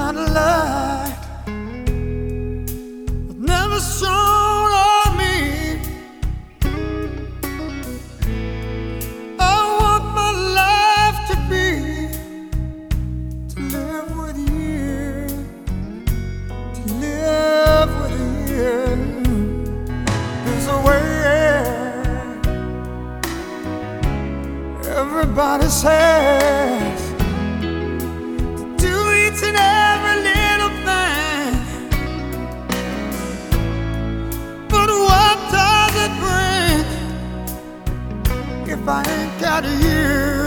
kind of light was never shown on me. I want my life to be to live with you, to live with you. There's a way everybody says to do each and every little thing, but what does it bring if I ain't got you?